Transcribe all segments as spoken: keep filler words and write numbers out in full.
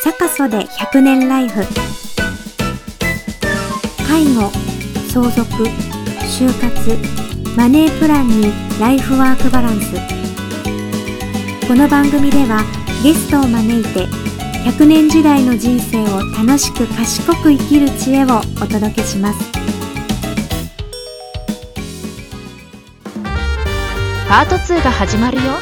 サカソでひゃくねんライフ。介護、相続、就活、マネープランにライフワークバランス。この番組ではゲストを招いてひゃくねん時代の人生を楽しく賢く生きる知恵をお届けします。 パートツーが始まるよ。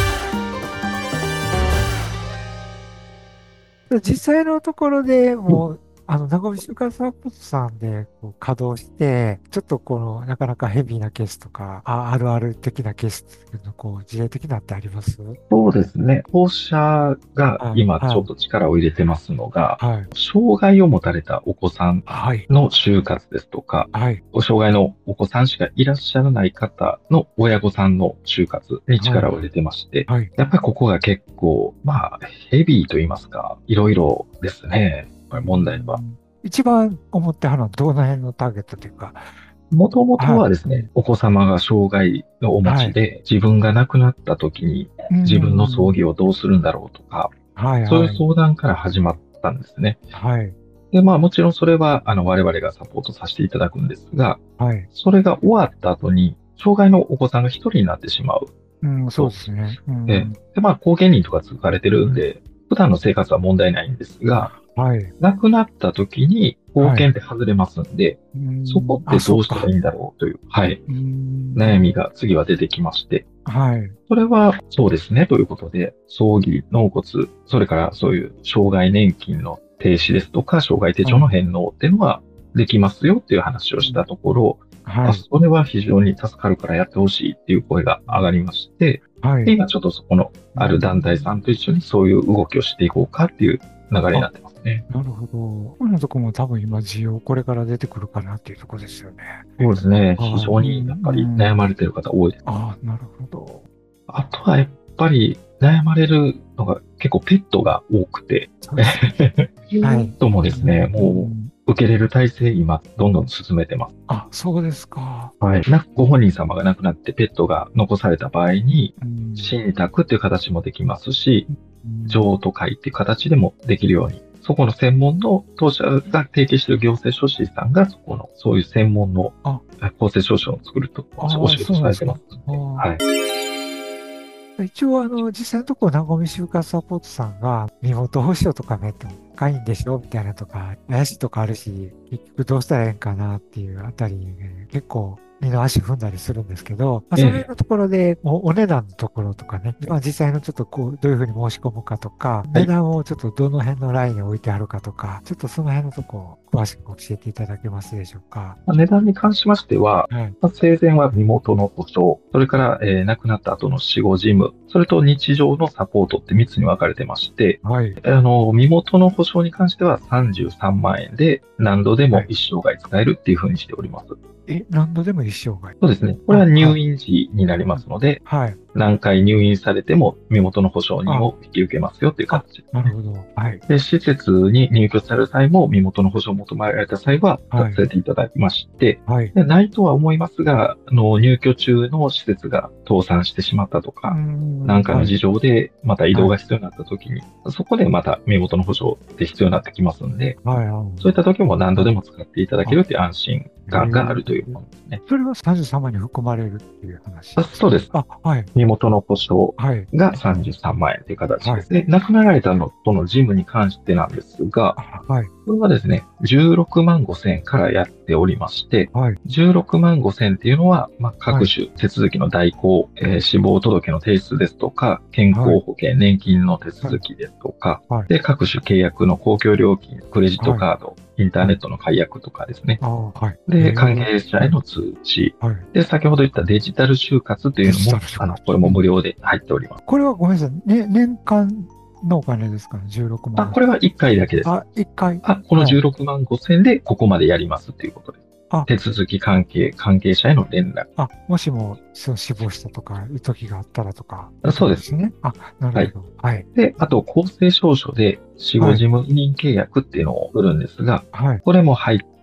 実際のところでもう、あの、名古屋就活サポートさんでこう稼働して、ちょっとこの、なかなかヘビーなケースとか、あ、あるある的なケースっていうの、こう、事例的なってあります？ そうですね。当社が今はいちょっと力を入れてますのが、 はい。 障害を持たれたお子さんはい。 の就活ですとか、 はい。 お障害のお子さんしかいらっしゃらない方の親御さんの就活に力を入れてまして、 はい。 やっぱりここが結構、まあ、ヘビーと言いますか、いろいろですね。これ問題は。 うん一番思ってはるのはどの辺のターゲットというか。 もともとはですね、お子様が障害をお持ちで、自分が亡くなった時に自分の葬儀をどうするんだろうとか、 はいはい、 そういう相談から始まったんですね。 はい。 で、まあもちろんそれは、あの、我々がサポートさせていただくんですが、 はい。 それが終わった後に、障害のお子さんが一人になってしまう。 うん、そうですね。うん、 で、でまあ、後見人とか続かれてるんで、普段の生活は問題ないんですが、 はい。 亡くなった時に後見って外れますんで、 はい、 そこってどうしたらいいんだろうという、はい、悩みが次は出てきまして、 はい。 それはそうですねということで、葬儀、納骨、それからそういう障害年金の停止ですとか、障害手帳の返納っていうのはできますよっていう話をしたところ、はい、それは非常に助かるからやってほしいっていう声が上がりまして、はい、で今ちょっとそこのある団体さんと一緒にそういう動きをしていこうかっていう流れになってますね。 なるほど。こういうとこも多分今需要これから出てくるかなっていうところですよね。 そうですね。非常にやっぱり悩まれてる方多いです。 ああ、なるほど。 あとはやっぱり悩まれるのが結構ペットが多くて、ペットもですね、もう受け入れる体制今どんどん進めてます。 あ、そうですか。 はい。なご本人様が亡くなってペットが残された場合に、信託っていう形もできますし、譲渡会っていう形でもできるように、そこの専門の当社が提携している行政書士さんがそこのそういう専門の公正証書を作るとお仕事されてますので、はい。 一応、あの、実際のところ、なごみ就活サポートさんが、身元保証とかね、高いんでしょみたいなとか、怪しいとかあるし、結局どうしたらええんかなっていうあたり、ね、結構、二の足踏んだりするんですけど、まあ、それのところで、お、お値段のところとかね、まあ、実際のちょっとこう、どういうふうに申し込むかとか、値段をちょっとどの辺のラインに置いてあるかとか、ちょっとその辺のところ、詳しく教えていただけますでしょうか。 値段に関しましては、はい、まあ、生前は身元の保証、それから、えー、亡くなった後の死後事務、それと日常のサポートってみっつに分かれてまして、はい、あの、身元の保証に関してはさんじゅうさんまんえんで何度でも一生涯使えるっていうふうにしております。 え、何度でも一生涯？ そうですね。これは入院時になりますので、はい、何回入院されても身元の保証人を引き受けますよっていう形です、ね。 なるほど。はい。 で、施設に入居される際も身元の保証を求められた際は、させていただきまして、はい、でないとは思いますが、あの、入居中の施設が倒産してしまったとか、何かの事情でまた移動が必要になった時に、はい、そこでまた身元の保証って必要になってきますんで、はいはい、そういった時も何度でも使っていただけるという安心感があるというものですね。 それはさんじゅうさんまんに含まれるっていう話？ あ、そうです。あ、はい。身元の保証がさんじゅうさんまんえんという形です。はい、で、亡くなられたのとの事務に関してなんですが、はい。これはですね、じゅうろくまんごせんえんからやっておりまして、はい、じゅうろくまんごせんっていうのは、まあ、各種手続きの代行、はい、えー、死亡届の提出ですとか、健康保険、はい、年金の手続きですとか、はい、で、各種契約の公共料金、クレジットカード、はい、インターネットの解約とかですね。はい、で、関係者への通知、はい。で、先ほど言ったデジタル就活というのも、あの、これも無料で入っております。 これはごめんなさい。ね、年間のお金ですかね、じゅうろくまん。 あ、これはいっかいだけです。 あ、いっかい。 あ、このじゅうろくまんごせんでここまでやりますということです。あ、手続き関係、関係者への連絡。 あ、もしも、そう死亡したとか、いう時があったらとか。 そうですね。あ、なるほど。はい。はい、 で、あと、公正証書で死後事務委任契約っていうのをするんですが、はい、これも入って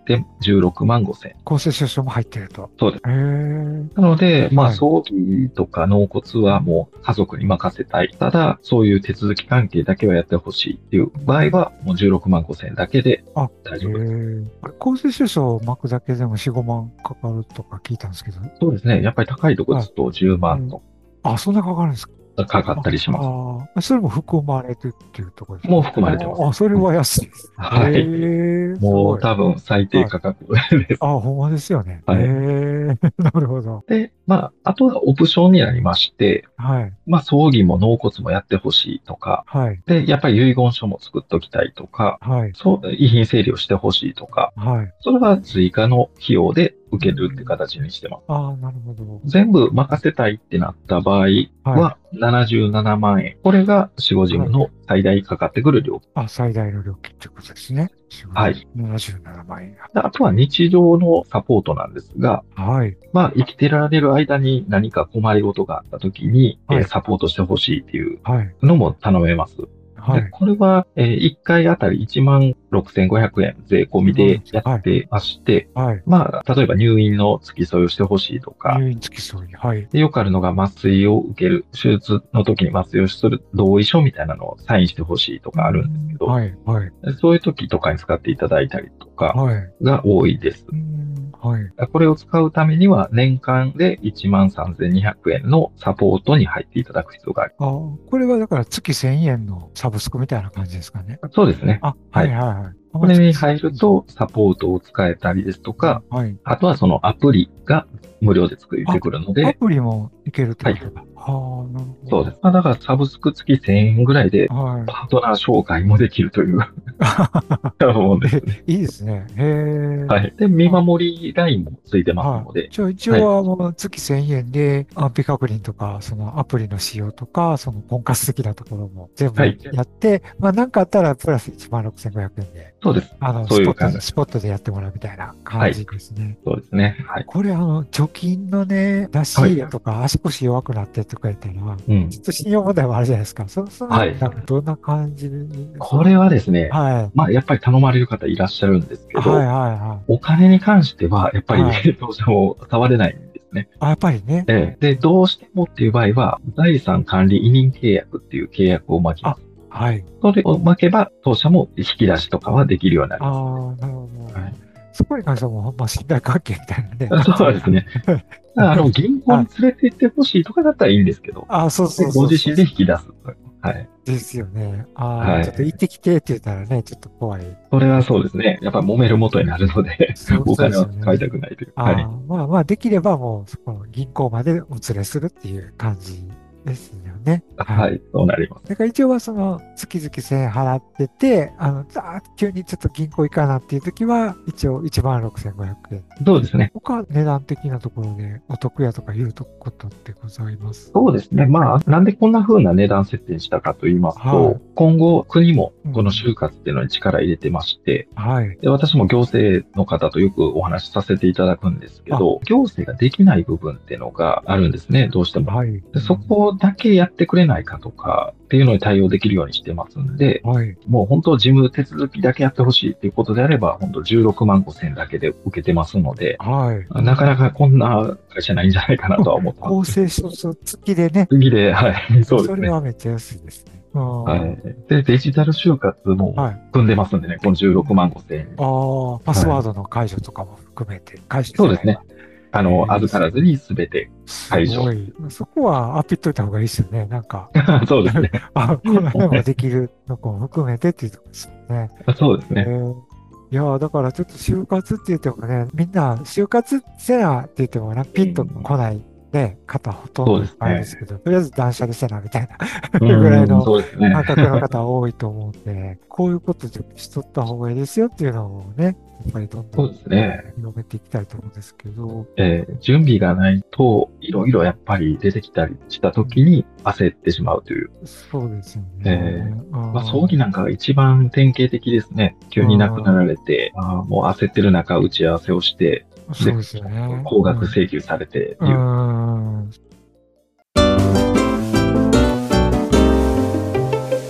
てじゅうろくまんごせん。 公正証書も入ってると。 そうです。 へー。 なので、まあ、 はい葬儀とか納骨はもう家族に任せたい。ただ、そういう手続き関係だけはやってほしいっていう場合は、もうじゅうろくまんごせんだけであ、 大丈夫です。 へー。あれ公正証書を巻くだけでもよん、ごまんかかるとか聞いたんですけど。 そうですね。やっぱり高いところですとじゅうまんとあ、そんなかかるんですか？ かかったりします。 ああ、それも含まれてるっていうところですか？ もう含まれてます。 あ、それは安いです。 はい。 へー、 もう多分最低価格です。 あ、ほんまですよね。 はい。 へー、なるほど。 で、まあ、あとはオプションになりまして、 はい。 まあ、葬儀も納骨もやってほしいとか、 はい。 で、やっぱり遺言書も作っときたいとか、 はい。 そう、遺品整理をしてほしいとか、 はい。 それは追加の費用で受けるって形にしてます。 ああ、なるほど。 全部任せたいってなった場合はななじゅうななまんえん。これが死後事務の最大かかってくる料金。 あ、最大の料金ってことですね。 はい。 ななじゅうななまんえん。 あとは日常のサポートなんですが、 はい。 まあ、生きてられる間に何か困りごとがあった時に、 はいえーサポートしてほしいっていうはい。 のも頼めます。ではい。 これは、えーいっかいあたりいちまんろくせんごひゃくえん税込みでやってまして、 はい。 まあ、例えば入院の付き添いをしてほしいとか、 入院付き添い。はい。 でよくあるのが麻酔を受ける、手術の時に麻酔をする同意書みたいなのをサインしてほしいとかあるんですけど、 はい。はい。 そういう時とかに使っていただいたりとかはい。 が多いです。 うんはい。 これを使うためには年間でいちまんさんぜんにひゃくえんのサポートに入っていただく必要がありあ、これはだから月せんえんのサブスクみたいな感じですかね。 ます。そうですね。 あ、はいはいはい。 これに入るとサポートを使えたりですとか、 はい。 あとはそのアプリが無料で作れてくるのアで、 プリもいけるってことか。はあ、なるほど。 そうです。まあだからサブスク付きせんえんぐらいではい。 パートナー紹介もできるという思うんですね。 いいですね。へえ。 はい。で、見守りラインもついてますので、 一応、一応はもう月せんえんで安否確認とか、そのアプリの使用とか、その婚活的なところも全部はいやって、まあなんかあったらプラスいちまんろくせんごひゃくえんで、 そうです。 あの、 そういう感じスポットで、スポットでやってもらうみたいな感じですね。 そうですね。はい。 これあの、貯金のね、出し入れとか足腰弱くなってとか言ったら、 うん。 ちょっと信用問題もあるじゃないですか。そ、その、 はいなんかどんな感じで、 これはですね、 はい。 まあやっぱり頼まれる方いらっしゃるんですけど、 はいはいはい。 お金に関してはやっぱり、 は当社も触れないんですね。 あ、やっぱりね。 ええで、どうしてもっていう場合は、財産管理委任契約っていう契約を巻きます。 はい。 それを巻けば、当社も引き出しとかはできるようになりあまあ、なるほど。 す。はい、 そこに関してはもう、まあ、信頼関係みたいなね。 そうですね。あの、銀行に連れて行ってほしいとかだったらいいんですけど、 ああ、そうそうそうそう。 ご自身で引き出す。はい。 ですよね。ああ、 はいちょっと行ってきてって言ったらね、ちょっと怖い。 それはそうですね。やっぱ揉める元になるので、 そうお金はそうですよね使いたくないという。 ああ、 はい。 まあまあ、できればもう、そこの銀行までお連れするっていう感じですよね。 はい、そうなります。 だから一応はその月々せんえん払ってて、あの、ざーっと急にちょっと銀行行かなっていう時は、一応いちまんろくせんごひゃくえん。 そうですね。 他値段的なところでお得やとかいうことってございます。 そうですね。まあ、なんでこんな風な値段設定にしたかと言いますと、 はい今後国もこの就活っていうのに力入れてまして、 はい。 で私も行政の方とよくお話しさせていただくんですけど、行政ができない部分っていうのがあるんですね、どうしても。 はい。 でそこだけやってくれないかとかっていうのに対応できるようにしてますんで、 はい。 もう本当事務手続きだけやってほしいっていうことであれば、本当じゅうろくまんごせんだけで受けてますので、 はい。 なかなかこんな会社ないんじゃないかなとは思ってます。 公正証書付きでね。 次で、はい、そうですね。 それはめっちゃ安いですね。 は。 はいで、デジタル就活も組んでますんでね、このじゅうろくまんごせんえん。 ああ、パスワードの解除とかも含めて、解除そうですね。あの、預からずにすべて解除。 すごい。そこはアピっといた方がいいですよね。なんか。 そうですね。 あ、この辺もできるのも含めてっていうところですよね。 そうですね。 えーいやーだからちょっと就活って言ってもね、みんな就活せなって言ってもな、ピンと来ないね、方ほとんどいっぱいですけど、とりあえず断捨離せなみたいなぐらいの感覚の方多いと思うんで、こういうことちょっとしとった方がいいですよっていうのをね、やっぱりどんどん広めていきたいと思うんですけど。 えー、準備がないと、いろいろやっぱり出てきたりしたときに焦ってしまうという。 そうですよね。 えーまあ、葬儀なんかが一番典型的ですね。急に亡くなられて、あもう焦ってる中、打ち合わせをして、 そうですよね。 高額請求されてっていう。 うん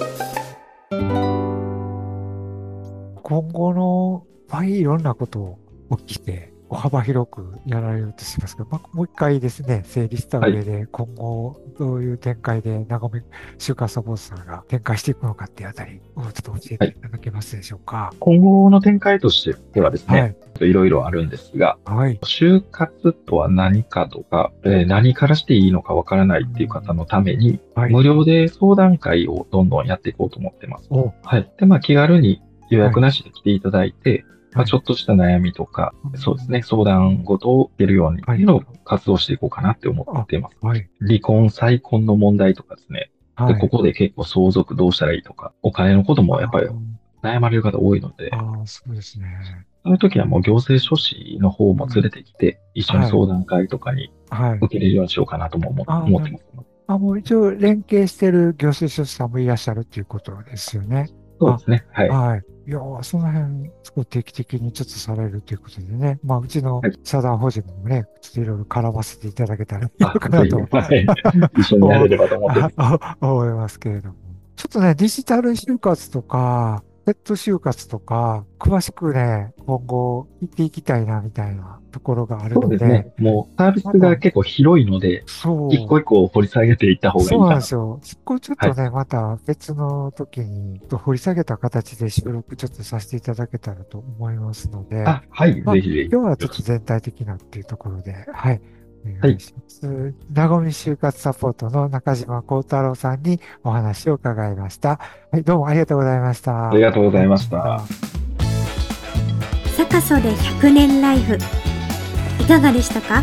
今後の、まあ、いろんなことをお聞きして、幅広くやられるとしますけど、まあ、もう一回ですね、整理した上で、今後どういう展開でなごみ就活サポートさんが展開していくのかっていうあたりをちょっと教えていただけますでしょうか。はい、 今後の展開としてはですね、はい、いろいろあるんですが、はい、就活とは何かとか、えー、何からしていいのかわからないっていう方のために、はい、無料で相談会をどんどんやっていこうと思ってます。はい。で、まあ気軽に予約なしで来ていただいて、はい、まあ、ちょっとした悩みとか、はい、そうですね、相談事を受けるように、いうのを活動していこうかなって思っています。はい、離婚、再婚の問題とかですね、はい、で、ここで結構相続どうしたらいいとか、お金のこともやっぱり悩まれる方多いので、 ああ、そうですね。 そういう時はもう行政書士の方も連れてきて、一緒に相談会とかに受けれるようにしようかなとも思ってます。 あ、もう一応連携してる行政書士さんもいらっしゃるっていうことですよね。 そうですね。はい。 はい。いやー、その辺、すごい定期的にちょっとされるということでね。まあ、うちの社団法人もね、ちょっといろいろ絡ませていただけたらいいのかなと。 はい。一緒にやれればと思って思いますけれども。ちょっとね、デジタル就活とか、ペット就活とか、詳しくね、今後聞いていきたいなみたいなところがあるので。 そうですね。もうサービスが結構広いので、そう。一個一個掘り下げていった方がいいかな。 そうなんですよ。そこちょっとね、はい、また別の時に掘り下げた形で収録ちょっとさせていただけたらと思いますので。 あ、はい、 まあ、 ぜひぜひ。 今日はちょっと全体的なっていうところで、はい。お願いします。はい、なごみ就活サポートの中島幸太郎さんにお話を伺いました。はい、どうもありがとうございました。 ありがとうございました。 サカソでひゃくねんライフ、いかがでしたか？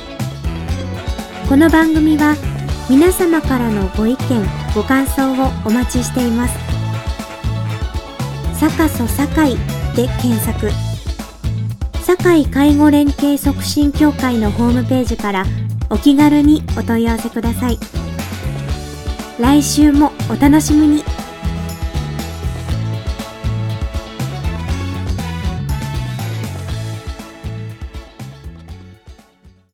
この番組は皆様からのご意見、ご感想をお待ちしています。サカソ堺で検索。堺介護連携促進協会のホームページからお気軽にお問い合わせください。来週もお楽しみに。